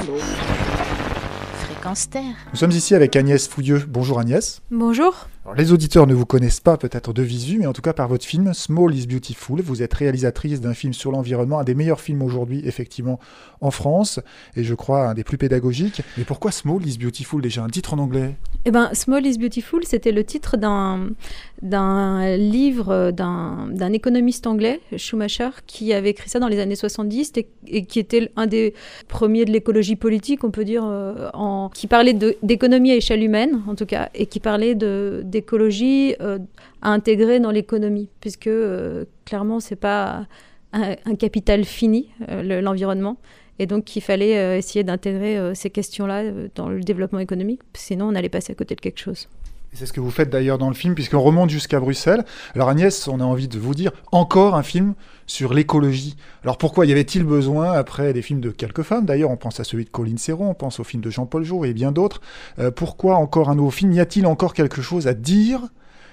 Fréquence Terre. Nous sommes ici avec Agnès Fouilleux. Bonjour Agnès. Bonjour. Alors, les auditeurs ne vous connaissent pas peut-être de visu, mais en tout cas par votre film Small is Beautiful. Vous êtes réalisatrice d'un film sur l'environnement, un des meilleurs films aujourd'hui effectivement en France, et je crois un des plus pédagogiques. Mais pourquoi Small is Beautiful, déjà un titre en anglais? Small is Beautiful, c'était le titre d'un livre d'un économiste anglais, Schumacher, qui avait écrit ça dans les années 70 et qui était un des premiers de l'écologie politique, on peut dire, qui parlait d'économie à échelle humaine, en tout cas, et qui parlait d'écologie à intégrer dans l'économie, puisque clairement, c'est pas un capital fini, l'environnement. Et donc, il fallait essayer d'intégrer ces questions-là dans le développement économique, sinon on allait passer à côté de quelque chose. Et c'est ce que vous faites d'ailleurs dans le film, puisqu'on remonte jusqu'à Bruxelles. Alors Agnès, on a envie de vous dire, encore un film sur l'écologie. Alors pourquoi y avait-il besoin, après des films de quelques femmes, d'ailleurs on pense à celui de Coline Serrault, on pense au film de Jean-Paul Jour et bien d'autres, pourquoi encore un nouveau film? Y a-t-il encore quelque chose à dire,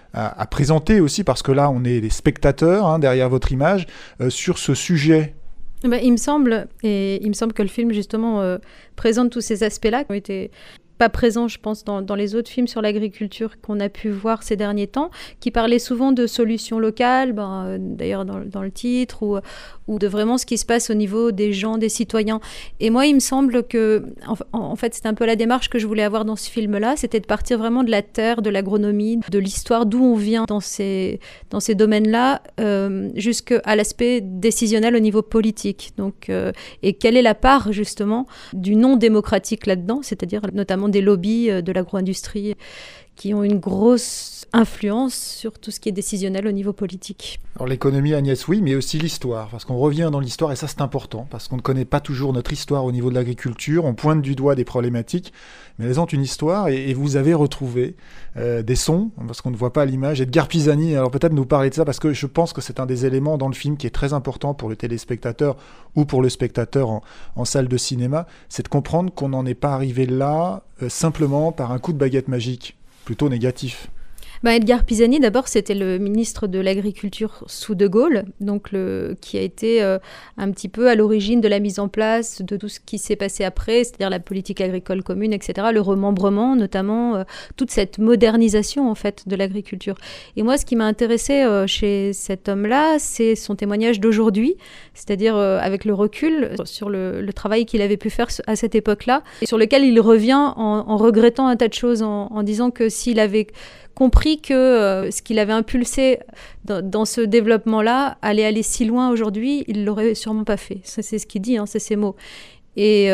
à présenter aussi, parce que là on est les spectateurs, derrière votre image, sur ce sujet? Il me semble que le film, justement, présente tous ces aspects-là qui ont été pas présents, je pense, dans les autres films sur l'agriculture qu'on a pu voir ces derniers temps, qui parlaient souvent de solutions locales, d'ailleurs dans le titre, ou de vraiment ce qui se passe au niveau des gens, des citoyens. Et moi, il me semble que, en fait, c'était un peu la démarche que je voulais avoir dans ce film-là, c'était de partir vraiment de la terre, de l'agronomie, de l'histoire, d'où on vient dans ces domaines-là, jusqu'à l'aspect décisionnel au niveau politique. Donc, et quelle est la part, justement, du non démocratique là-dedans, c'est-à-dire notamment des lobbies de l'agro-industrie qui ont une grosse influence sur tout ce qui est décisionnel au niveau politique. Alors l'économie, Agnès, oui, mais aussi l'histoire, parce qu'on revient dans l'histoire, et ça c'est important, parce qu'on ne connaît pas toujours notre histoire au niveau de l'agriculture, on pointe du doigt des problématiques, mais elles ont une histoire, et vous avez retrouvé des sons, parce qu'on ne voit pas à l'image, Edgar Pisani, alors peut-être nous parler de ça, parce que je pense que c'est un des éléments dans le film qui est très important pour le téléspectateur, ou pour le spectateur en salle de cinéma, c'est de comprendre qu'on n'en est pas arrivé là simplement par un coup de baguette magique, plutôt négatif. Edgar Pisani, d'abord, c'était le ministre de l'Agriculture sous De Gaulle, donc qui a été un petit peu à l'origine de la mise en place de tout ce qui s'est passé après, c'est-à-dire la politique agricole commune, etc., le remembrement, notamment toute cette modernisation en fait de l'agriculture. Et moi, ce qui m'a intéressé chez cet homme-là, c'est son témoignage d'aujourd'hui, c'est-à-dire avec le recul sur le travail qu'il avait pu faire à cette époque-là, et sur lequel il revient en regrettant un tas de choses, en disant que s'il avait compris que ce qu'il avait impulsé dans ce développement-là allait aller si loin aujourd'hui, il ne l'aurait sûrement pas fait. Ça, c'est ce qu'il dit, c'est ses mots. Et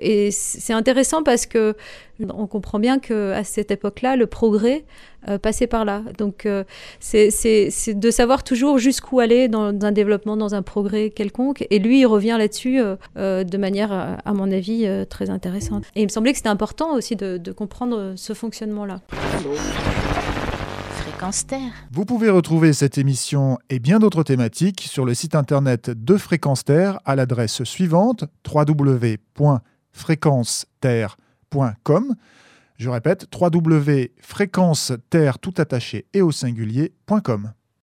c'est intéressant parce que on comprend bien qu'à cette époque-là, le progrès passait par là. Donc, c'est de savoir toujours jusqu'où aller dans un développement, dans un progrès quelconque. Et lui, il revient là-dessus de manière, à mon avis, très intéressante. Et il me semblait que c'était important aussi de comprendre ce fonctionnement-là. Fréquence Terre. Vous pouvez retrouver cette émission et bien d'autres thématiques sur le site internet de Fréquence Terre à l'adresse suivante www.fréquenceterre.com. Je répète, www.fréquenceterre tout attaché et au singulier.com.